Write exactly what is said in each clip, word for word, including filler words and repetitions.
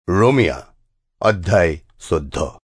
रोमिया अध्याय चौध।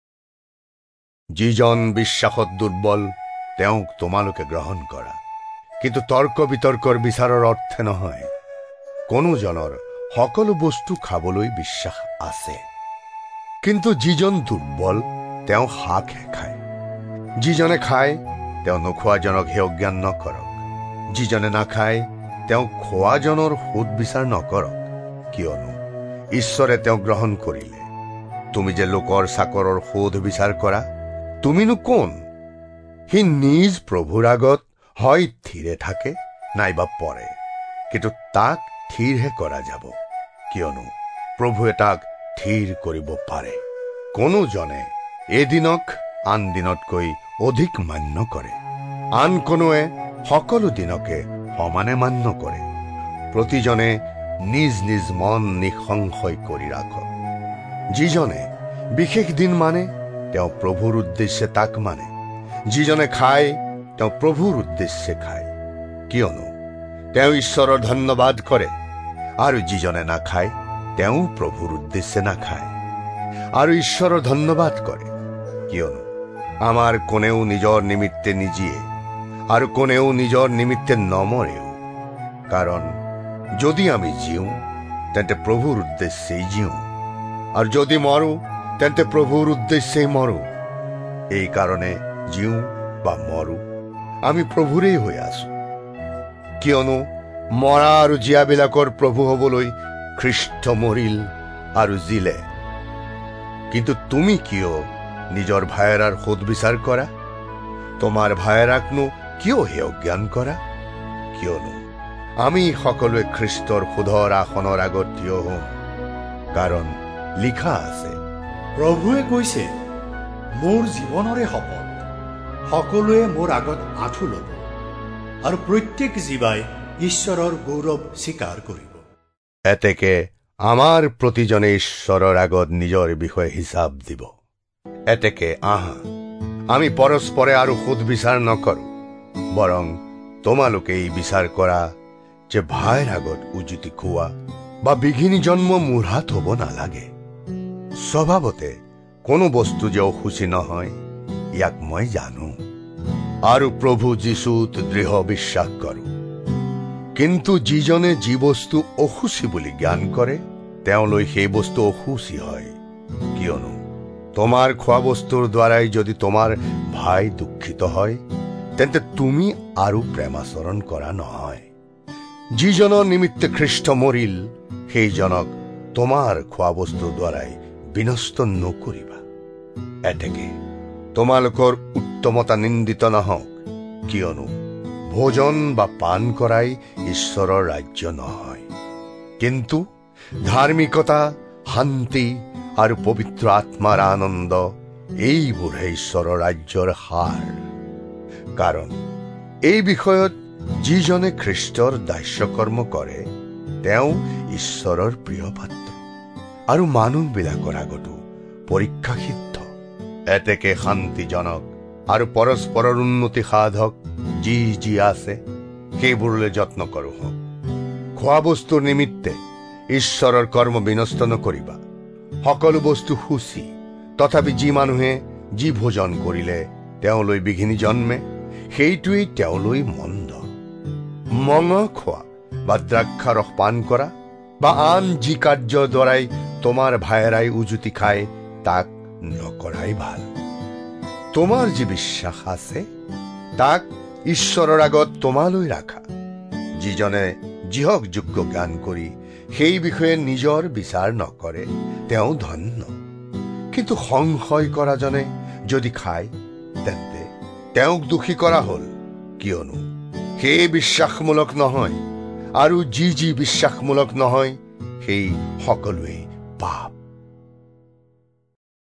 जिजन বিশ্বাসত दुर्बल তেওঁক তোমালোকে গ্ৰহণ কৰা, কিন্তু তৰ্ক বিতৰ্কৰ বিচাৰৰ অৰ্থে নহয়। কোনোজনৰ সকলো বস্তু খাবলৈ বিশ্বাস আছে, কিন্তু যিজন দুৰ্বল তেওঁ হাকহে খায়। যিজনে খায় তেওঁ নোখোৱাজনক হে অজ্ঞান নকৰক। যিজনে নাখায় তেওঁ খোৱাজনৰ সোধ বিচাৰ নকৰক, কিয়নো ঈশ্বৰে তেওঁক গ্ৰহণ কৰিলে। তুমি যে লোকৰ চাকৰৰ সোধ বিচাৰ কৰা, তুমিনো কোন? সি নিজ প্ৰভুৰ আগত হয় থিৰে থাকে নাইবা পৰে, কিন্তু তাক থিৰহে কৰা যাব, কিয়নো প্ৰভুৱে তাক থিৰ কৰিব পাৰে। কোনোজনে এদিনক আন দিনতকৈ অধিক মান্য কৰে, আন কোনোৱে সকলো দিনকে সমানে মান্য কৰে। প্ৰতিজনে নিজ নিজ মন নিঃসংশয় কৰি ৰাখক। যিজনে বিশেষ দিন মানে তেওঁ প্ৰভুৰ উদ্দেশ্যে তাক মানে। যিজনে খায় তেওঁ প্ৰভুৰ উদ্দেশ্যে খায়, কিয়নো তেওঁ ঈশ্বৰৰ ধন্যবাদ কৰে। আৰু যিজনে নাখায় তেওঁ প্ৰভুৰ উদ্দেশ্যে নাখায় আৰু ঈশ্বৰৰ ধন্যবাদ কৰে, কিয়নো আমাৰ কোনেও নিজৰ নিমিত্তে নিজিয়ে আৰু কোনেও নিজৰ নিমিত্তে নমৰেও। কাৰণ যদি আমি জীওঁ তেন্তে প্ৰভুৰ উদ্দেশ্যেই জীওঁ, আৰু যদি মৰো তেন্তে প্ৰভুৰ উদ্দেশ্যেই মৰো। এই কাৰণে জীওঁ বা মৰো আমি প্ৰভুৰেই হৈ আছো, কিয়নো মৰা আৰু জীয়াবিলাকৰ প্ৰভু হবলৈ খ্ৰীষ্ট মৰিল আৰু জিলে। কিন্তু তুমি কিয় নিজৰ ভায়েৰাৰ সোধ বিচাৰ কৰা? তোমাৰ ভায়েৰাকনো কিয় হে অজ্ঞান কৰা? কিয়নো আমি সকলোৱে খ্ৰীষ্টৰ সোধৰ আসনৰ আগত থিয় হম, কাৰণ লিখা আছে, প্ৰভুৱে কৈছে, মোৰ জীৱনৰে শপত, সকলোৱে মোৰ আগত আঁঠু ল'ব আৰু প্ৰত্যেক জীৱাই ঈশ্বৰৰ গৌৰৱ স্বীকাৰ কৰিব। এতেকে আমাৰ প্ৰতিজনে ঈশ্বৰৰ আগত নিজৰ বিষয়ে হিচাপ দিব। এতেকে আহা, আমি পৰস্পৰে আৰু সোধ বিচাৰ নকৰো, বৰং তোমালোকে এই বিচাৰ কৰা যে ভাইৰ আগত উজুতি খোৱা বা বিঘিনি জন্ম মূঢ়াত হব নালাগে। স্বভাৱতে কোনো বস্তু যে অসুচি নহয় ইয়াক মই জানো, আৰু প্ৰভু যীশুত দৃঢ় বিশ্বাস কৰো। কিন্তু যিজনে যি বস্তু অসুচি বুলি জ্ঞান কৰে তেওঁলৈ সেই বস্তু অসুচি হয়, কিয়নো তোমাৰ খোৱা বস্তুৰ দ্বাৰাই যদি তোমাৰ ভাই দুখিত হয় তেন্তে তুমি আৰু প্ৰেমাচৰণ কৰা নহয়। যিজনৰ নিমিত্তে খ্ৰীষ্ট মৰিল সেইজনক তোমাৰ খোৱা বস্তুৰ দ্বাৰাই বিনষ্ট নকৰিবা। এতেকে তোমালোকৰ উত্তমতা নিন্দিত নহওক, কিয়নো ভোজন বা পান কৰাই ঈশ্বৰৰ ৰাজ্য নহয়, কিন্তু ধাৰ্মিকতা, শান্তি আৰু পবিত্ৰ আত্মাৰ আনন্দ এইবোৰহে ঈশ্বৰৰ ৰাজ্যৰ সাৰ। কাৰণ এই বিষয়ত যিজনে খ্ৰীষ্টৰ দাস্যকৰ্ম কৰে তেওঁ ঈশ্বৰৰ প্ৰিয় পাত্ৰ আৰু মানুহবিলাকৰ আগতো পৰীক্ষা সিদ্ধ। এতেকে শান্তিজনক আৰু পৰস্পৰৰ উন্নতি সাধক যি যি আছে সেইবোৰলৈ যত্ন কৰো হওক। খোৱা বস্তুৰ নিমিত্তে ঈশ্বৰৰ কৰ্ম বিনষ্ট নকৰিবা। সকলো বস্তু সুচি, তথাপি যি মানুহে যি ভোজন কৰিলে তেওঁলৈ বিঘিনি জন্মে সেইটোৱেই তেওঁলৈ মন্দ। মঙহ খোৱা বা দ্ৰাক্ষাৰস পান কৰা বা আন যি কাৰ্যৰ দ্বাৰাই তোমাৰ ভায়েৰাই উজুতি খায় তাক নকৰাই ভাল। তোমাৰ যি বিশ্বাস আছে তাক ঈশ্বৰৰ আগত তোমালৈ ৰাখা। যিজনে যিহক যোগ্য জ্ঞান কৰি সেই বিষয়ে নিজৰ বিচাৰ নকৰে তেওঁ ধন্য। কিন্তু সংশয় কৰাজনে যদি খায় তেন্তে তেওঁক দোষী কৰা হল, কিয়নো সেই বিশ্বাসমূলক নহয়, আৰু যি যি বিশ্বাসমূলক নহয় সেই সকলোৱেই পাপ।